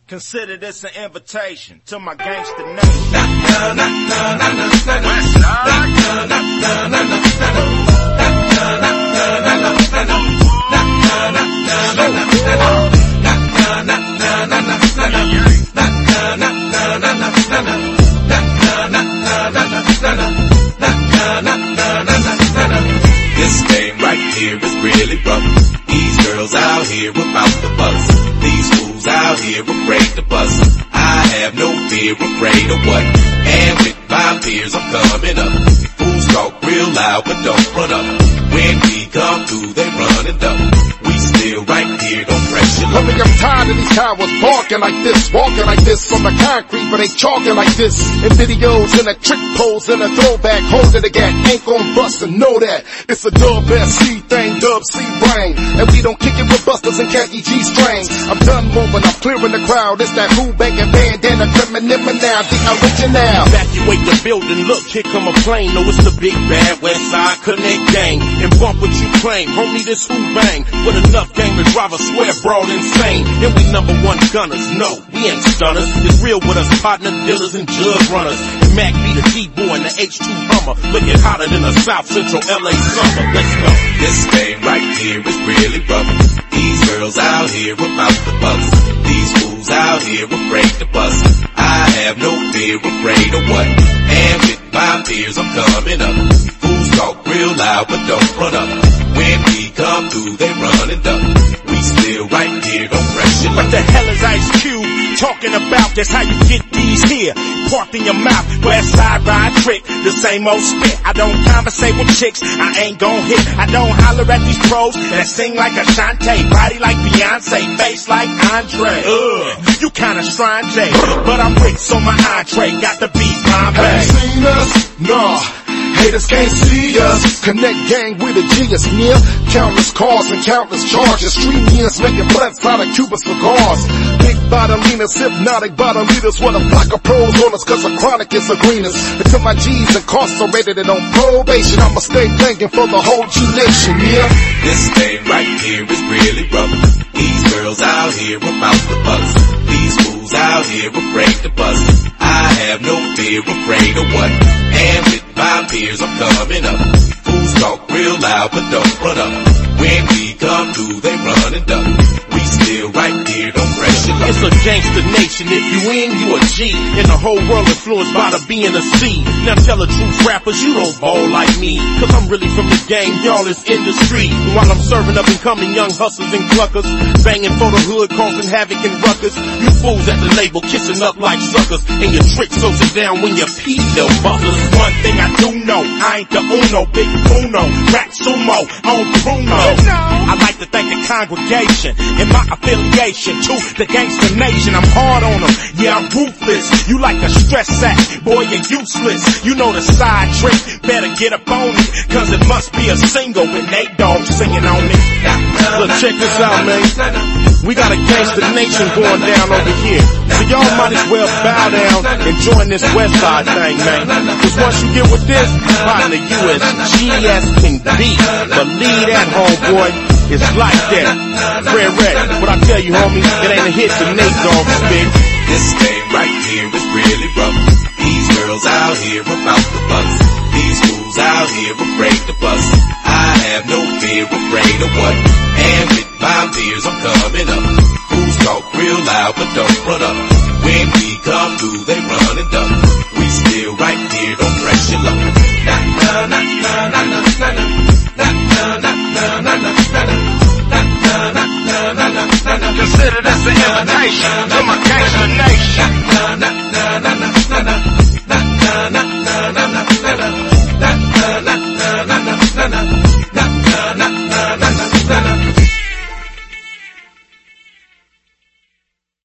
Consider this an invitation to my gangster This game right here is really rough. These girls out here about the buzz. These fools out here afraid to bust. I have no fear, afraid of what? And with my peers I'm coming up. Fools talk real loud but don't run up. When we come through they run and duck. We still right here, don't pressure. I mean, I'm tired of these cowards barking like this, walking like this on the concrete, but they chalking like this. In videos and a trick pose and a throwback, holding the gap, ain't gon' bust and know that. It's a dub SC thing, dub C brain, and we don't kick it with busters and khaki G strings. I'm done moving, I'm clearing the crowd. It's that who banging bandana, criminal now, the original. Evacuate the building, look, here come a plane. No, it's the big bad West Side Connect gang. And bump what you claim, homie, this who bang. With enough game to drive a square broad insane. And we number one gunners, no, we ain't stunners. It's real with us, partner dealers and jug runners. And Mac be the D-boy and the H2 Hummer. Looking hotter than the South Central LA summer. Let's go. This game right here is really rough. These girls out here about the buzz. These fools out here afraid to bust. I have no fear, afraid of what? And with my peers I'm coming up. Fools talk real loud but don't run up. When we come through they run and duck. We still right here, don't pressure. What the hell is Ice Cube talking about? That's how you get these here. Parked in your mouth, West Side ride trick, the same old spit. I don't conversate with chicks, I ain't gon' hit. I don't holler at these pros that sing like Ashanti, body like Beyonce, face like Andre. You kinda strange, but I'm rich, so my entree got the beat my Have you seen us? Nah. Haters can't see us. Connect gang with a genius near. Countless cars and countless charges. Street years making blunts out of Cuban cigars. Big bottom-leaners, hypnotic bottom-leaders. Want a block of pros on us cause the chronic is the greenest. Until my G's incarcerated and on probation, I'ma stay banging for the whole G-Nation, yeah? This thing right here is really rough. These girls out here about the buzz. These fools out here afraid to bust. I have no fear, afraid of what? And with my peers I'm coming up. Fools talk real loud but don't run up. When we come through they run and duck. We still right here, don't pressure. It's a gangster nation, if you in, you a G. And the whole world influenced by the B and the C. Now tell the truth, rappers, you don't ball like me. Cause I'm really from the game, y'all is industry. And while I'm serving up and coming young hustlers and cluckers, banging for the hood, causing havoc and ruckus. You fools at the label, kissing up like suckers. And your trick so sit down when your pee little buzzers. One thing I do know, I ain't the Uno, Big Uno, rap sumo, on Bruno. I like to thank the congregation and my affiliation to the gangster nation. I'm hard on them, yeah, I'm ruthless. You like a stress sack, boy, you're useless. You know the side trick, better get up on it, cause it must be a single with Nate Dogg singing on it. Look, check this out, man. We got a gangster nation going down over here. So y'all might as well bow down and join this West Side thing, man. Cause once you get with this, partner, you as GS can be. Believe that, homeboy. It's like that. Fred Red, what I tell you, homie, it ain't a hit to Nate Dogg spit. This game right here is really rough. These girls out here about the buzz. These fools out here afraid to bust. I have no fear, afraid of what? And with my peers I'm coming up. Fools talk real loud but don't run up. When we come through they run and duck. We still right here, don't pressure luck. Consider this an invitation to my